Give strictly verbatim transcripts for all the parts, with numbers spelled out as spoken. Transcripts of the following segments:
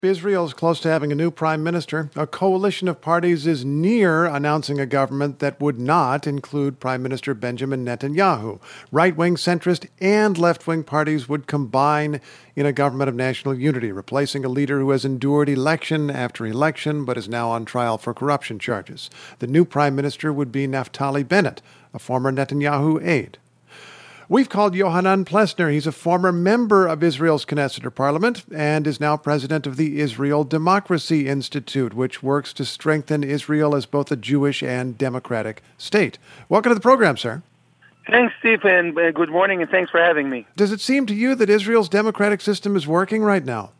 Israel is close to having a new prime minister. A coalition of parties is near announcing a government that would not include Prime Minister Benjamin Netanyahu. Right-wing, centrist, and left-wing parties would combine in a government of national unity, replacing a leader who has endured election after election but is now on trial for corruption charges. The new prime minister would be Naftali Bennett, a former Netanyahu aide. We've called Yohanan Plesner. He's a former member of Israel's Knesset, or parliament, and is now president of the Israel Democracy Institute, which works to strengthen Israel as both a Jewish and democratic state. Welcome to the program, sir. Thanks, Steve, and uh, good morning, and thanks for having me. Does it seem to you that Israel's democratic system is working right now?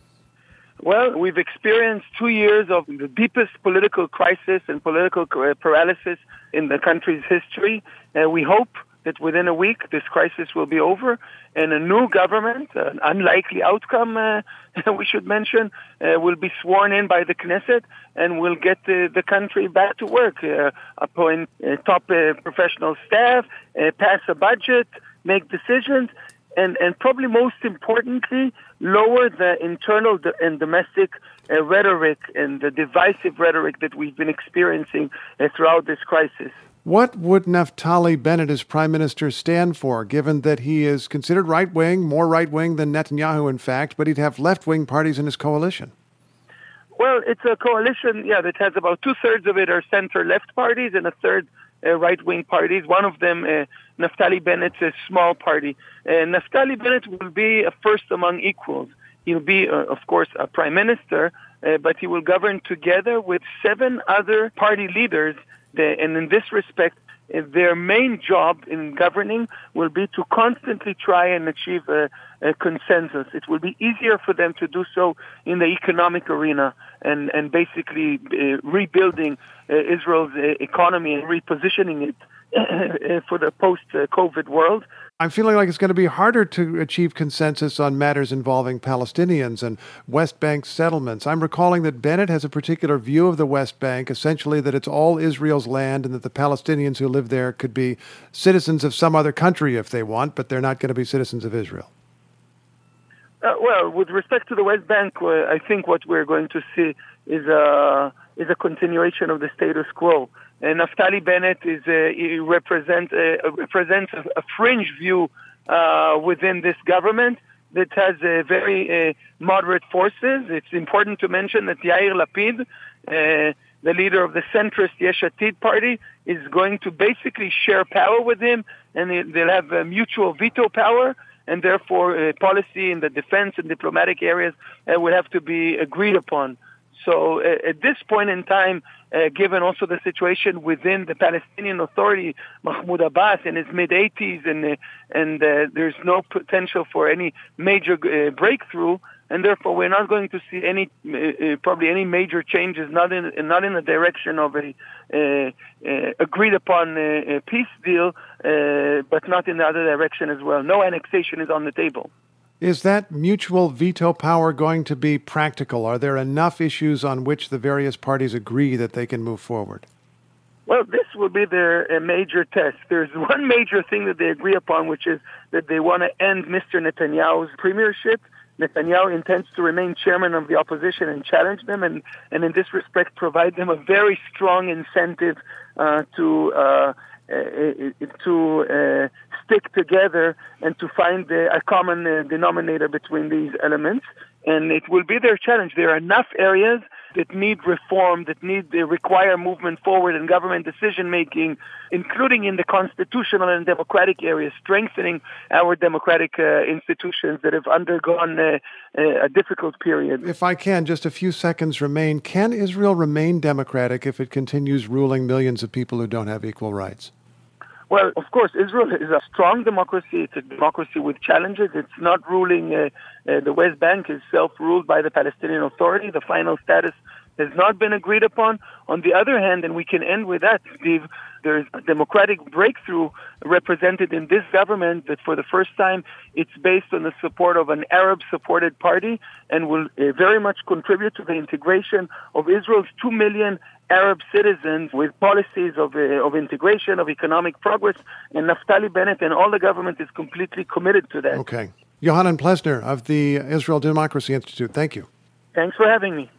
Well, we've experienced two years of the deepest political crisis and political paralysis in the country's history. Uh, we hope that within a week this crisis will be over and a new government, an unlikely outcome, uh, we should mention, uh, will be sworn in by the Knesset and will get the, the country back to work, uh, appoint uh, top uh, professional staff, uh, pass a budget, make decisions, and, and probably most importantly, lower the internal and domestic uh, rhetoric and the divisive rhetoric that we've been experiencing uh, throughout this crisis. What would Naftali Bennett as prime minister stand for, given that he is considered right-wing, more right-wing than Netanyahu, in fact, but he'd have left-wing parties in his coalition? Well, it's a coalition, yeah, that has about two-thirds of it are center-left parties and a third uh, right-wing parties. One of them, uh, Naftali Bennett's a small party. Uh, Naftali Bennett will be a first among equals. He'll be, uh, of course, a prime minister, uh, but he will govern together with seven other party leaders. And in this respect, their main job in governing will be to constantly try and achieve a, a consensus. It will be easier for them to do so in the economic arena and, and basically uh, rebuilding uh, Israel's uh, economy and repositioning it for the post-COVID world. I'm feeling like it's going to be harder to achieve consensus on matters involving Palestinians and West Bank settlements. I'm recalling that Bennett has a particular view of the West Bank, essentially that it's all Israel's land and that the Palestinians who live there could be citizens of some other country if they want, but they're not going to be citizens of Israel. Uh, well, with respect to the West Bank, uh, I think what we're going to see is a, is a continuation of the status quo. And Naftali Bennett is uh, he represent, uh, represents a, a fringe view uh, within this government that has uh, very uh, moderate forces. It's important to mention that Yair Lapid, uh, the leader of the centrist Yesh Atid party, is going to basically share power with him, and they'll have uh, mutual veto power, and therefore uh, policy in the defense and diplomatic areas uh, will have to be agreed upon. So uh, at this point in time, uh, given also the situation within the Palestinian Authority, Mahmoud Abbas in his mid-eighties, and uh, and uh, there's no potential for any major uh, breakthrough, and therefore we're not going to see any uh, uh, probably any major changes, not in not in the direction of a uh, uh, agreed upon uh, peace deal, uh, but not in the other direction as well. No annexation is on the table. Is that mutual veto power going to be practical? Are there enough issues on which the various parties agree that they can move forward? Well, this will be their uh, major test. There's one major thing that they agree upon, which is that they want to end Mister Netanyahu's premiership. Netanyahu intends to remain chairman of the opposition and challenge them, and, and in this respect provide them a very strong incentive uh, to uh, uh, to uh, stick together and to find uh, a common uh, denominator between these elements. And it will be their challenge. There are enough areas that need reform, that need uh, require movement forward in government decision-making, including in the constitutional and democratic areas, strengthening our democratic uh, institutions that have undergone uh, a difficult period. If I can, just a few seconds remain. Can Israel remain democratic if it continues ruling millions of people who don't have equal rights? Well, of course, Israel is a strong democracy. It's a democracy with challenges. It's not ruling, uh, uh, the West Bank is self-ruled by the Palestinian Authority. The final status has not been agreed upon. On the other hand, and we can end with that, Steve, there's a democratic breakthrough represented in this government that for the first time it's based on the support of an Arab-supported party and will uh, very much contribute to the integration of Israel's two million Arab citizens with policies of, uh, of integration, of economic progress, and Naftali Bennett and all the government is completely committed to that. Okay. Yohanan Plesner of the Israel Democracy Institute, thank you. Thanks for having me.